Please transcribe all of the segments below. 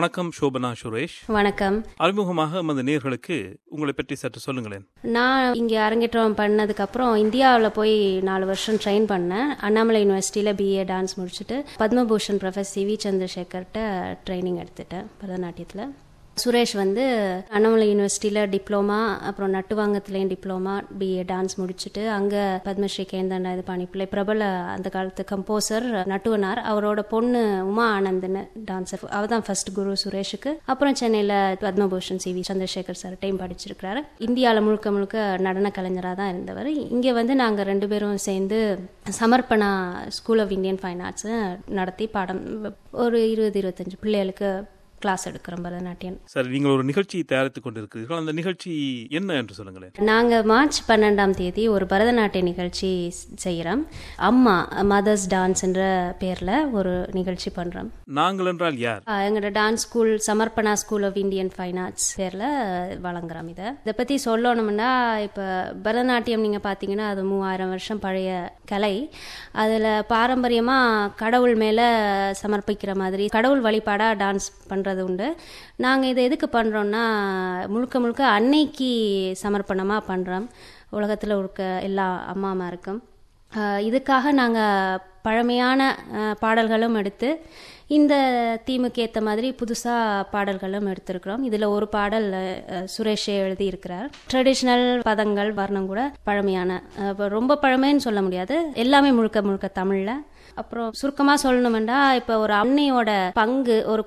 வணக்கம் சோபனா சுரேஷ். வணக்கம். அறிமுகமாக நமது நேயர்களுக்கு உங்களை பற்றி சற்று சொல்லுங்களேன். நான் இங்கே அரங்கேற்றம் பண்ணதுக்கப்புறம் இந்தியாவில் போய் 4 வருஷம் ட்ரெயின் பண்ணேன். அண்ணாமலை யூனிவர்சிட்டியில் பிஏ டான்ஸ் முடிச்சுட்டு பத்மபூஷன் ப்ரொஃபஸர் சிவி சந்திரசேகர்கிட்ட ட்ரைனிங் எடுத்துட்டேன் பரதநாட்டியத்தில். சுரேஷ் வந்து அண்ணாமலை யூனிவர்சிட்டியில் டிப்ளமா, அப்புறம் நட்டுவாங்கத்துலேயும் டிப்ளமா பிஏ டான்ஸ் முடிச்சுட்டு அங்கே பத்மஸ்ரீ கேந்தண்டா இது பாணிப்பிள்ளை பிரபல அந்த காலத்து கம்போசர் நட்டுவனார், அவரோட பொண்ணு உமா ஆனந்த்னு டான்ஸர், அவள் தான் ஃபர்ஸ்ட் குரு சுரேஷுக்கு. அப்புறம் சென்னையில் Padma Bhushan C V Chandrasekhar sir time படிச்சிருக்கிறாரு. இந்தியாவில் முழுக்க முழுக்க நடன கலைஞராக தான் இருந்தவர். இங்கே வந்து நாங்கள் 2 பேரும் சேர்ந்து Samarpana school of Indian fine arts நடத்தி பாடம் ஒரு 20-25 பிள்ளைகளுக்கு கிளாஸ் எடுக்கிறோம் பரதநாட்டியம். சரி, நீங்கள் ஒரு நிகழ்ச்சி தயாரித்துக் கொண்டிருக்கிறீர்கள். அந்த நிகழ்ச்சி என்ன என்று சொல்லுங்களேன். நாங்கள் மார்ச் 12 ஒரு பரதநாட்டிய நிகழ்ச்சி செய்கிறோம். அம்மா மதர்ஸ் டான்ஸ்ன்ற பேரில் ஒரு நிகழ்ச்சி பண்ணுறோம். நாங்கள் என்றால் யார்? எங்களோட dance school Samarpana school of Indian fine arts பேரில் வழங்குறோம். இதை பற்றி சொல்லணும்னா, இப்போ பரதநாட்டியம் நீங்கள் பார்த்தீங்கன்னா அது 3000 வருஷம் பழைய கலை. அதில் பாரம்பரியமாக கடவுள் மேலே சமர்ப்பிக்கிற மாதிரி கடவுள் வழிபாடாக டான்ஸ் பண்ணுறது உண்டு. நாங்கள் இதை எதுக்கு பண்ணுறோன்னா, முழுக்க முழுக்க அன்னைக்கு சமர்ப்பணமாக பண்ணுறோம் உலகத்தில் இருக்க எல்லா அம்மாமாருக்கும். இதுக்காக நாங்கள் பழமையான பாடல்களும் எடுத்து இந்த தீமுக்கு ஏற்ற மாதிரி புதுசாக பாடல்களும் எடுத்திருக்கிறோம். இதில் ஒரு பாடல் சுரேஷே எழுதியிருக்கிறார். ட்ரெடிஷ்னல் பதங்கள் வர்ணம் கூட பழமையான, ரொம்ப பழமைன்னு சொல்ல முடியாது, எல்லாமே முழுக்க முழுக்க தமிழில். அப்புறம் சுருக்கமாக சொல்லணுமெண்டா, இப்போ ஒரு அன்னையோட பங்கு ஒரு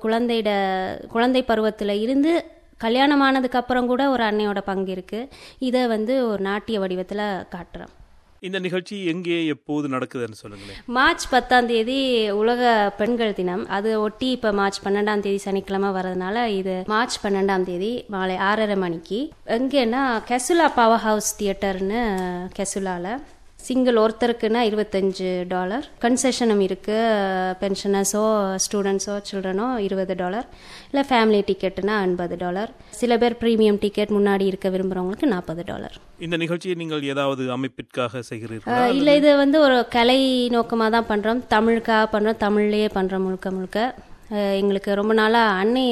குழந்தை பருவத்தில் இருந்து கல்யாணமானதுக்கு அப்புறம் கூட ஒரு அன்னையோட பங்கு இருக்குது. இதை வந்து ஒரு நாட்டிய வடிவத்தில் காட்டுறோம். இந்த நிகழ்ச்சி எங்கே எப்போது நடக்குதுன்னு சொல்லுங்களேன். மார்ச் 10 உலக பெண்கள் தினம். அது ஒட்டி இப்போ மார்ச் 12 சனிக்கிழமை வர்றதுனால இது மார்ச் 12 மாலை 6:30 மணிக்கு. எங்கன்னா கெசுலா பவர் ஹவுஸ் தியேட்டர்னு கெசுலாவில் சிங்கிள் ஒருத்தருக்குன்னா $25. கன்செஷனும் இருக்குது. பென்ஷனர்ஸோ ஸ்டூடெண்ட்ஸோ சில்ட்ரனோ $20, இல்லை ஃபேமிலி டிக்கெட்டுனா $50. சில பேர் ப்ரீமியம் டிக்கெட் முன்னாடி இருக்க விரும்புகிறவங்களுக்கு $40. இந்த நிகழ்ச்சியை நீங்கள் ஏதாவது அமைப்பிற்காக செய்கிறீர்களா? இல்லை, இது வந்து ஒரு கலை நோக்கமாக தான் பண்ணுறோம். தமிழுக்காக பண்ணுறோம், தமிழ்லேயே பண்ணுறோம் முழுக்க முழுக்க. எங்களுக்கு ரொம்ப நாளாக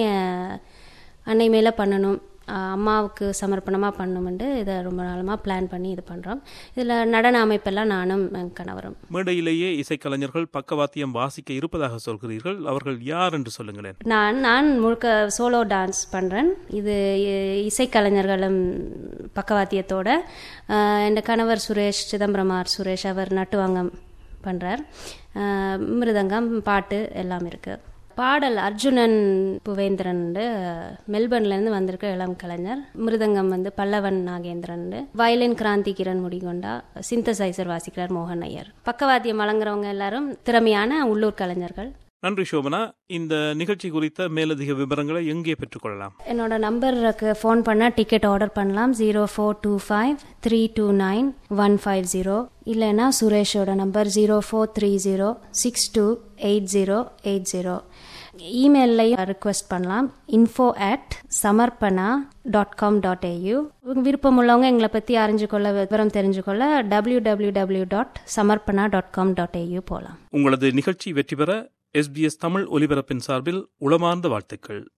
அன்னை மேலே பண்ணணும், அம்மாவுக்கு சமர்ப்பணமாக பண்ணணும்னு இதை ரொம்ப நாளமாக பிளான் பண்ணி இது பண்ணுறோம். இதில் நடன அமைப்பெல்லாம் நானும் கணவரும். மேடையிலேயே இசைக்கலைஞர்கள் பக்கவாத்தியம் வாசிக்க இருப்பதாக சொல்கிறீர்கள். அவர்கள் யார் என்று சொல்லுங்களேன். நான் முழுக்க சோலோ டான்ஸ் பண்ணுறேன். இது இசைக்கலைஞர்களும் பக்கவாத்தியத்தோட. என் கணவர் சுரேஷ் சிதம்பரமார் சுரேஷ், அவர் நட்டுவாங்கம் பண்ணுறார். மிருதங்கம், பாட்டு எல்லாம் இருக்குது. பாடல் அர்ஜுனன் புவேந்திரன் மெல்பர்ன்லேருந்து வந்திருக்க இளம் கலைஞர். மிருதங்கம் வந்து பல்லவன் நாகேந்திரன். வயலின் கிராந்தி கிரண் முடிகொண்டா. சிந்தசைசர் வாசிக்கிறார் மோகன் ஐயர். பக்கவாத்தியம் வழங்குறவங்க எல்லாரும் திறமையான உள்ளூர் கலைஞர்கள். நன்றி சோபனா. இந்த நிகழ்ச்சி குறித்த மேலதிக விவரங்களை எங்கே பெற்றுக்கொள்ளலாம்? என்னோட நம்பருக்கு ஃபோன் பண்ணால் டிக்கெட் ஆர்டர் பண்ணலாம். 0425-329-150. இல்லைன்னா சுரேஷோட நம்பர் 0430-628080. இமெயிலையும் ரிக்வெஸ்ட் பண்ணலாம். info@samarpana.com.au. விருப்பம் உள்ளவங்க எங்களை பற்றி அறிஞ்சுக்கொள்ள, விவரம் தெரிஞ்சுக்கொள்ள www.samarpana.com.au போகலாம். உங்களது நிகழ்ச்சி வெற்றி பெற SBS தமிழ் ஒலிபரப்பின் சார்பில் உளமார்ந்த வாழ்த்துக்கள்.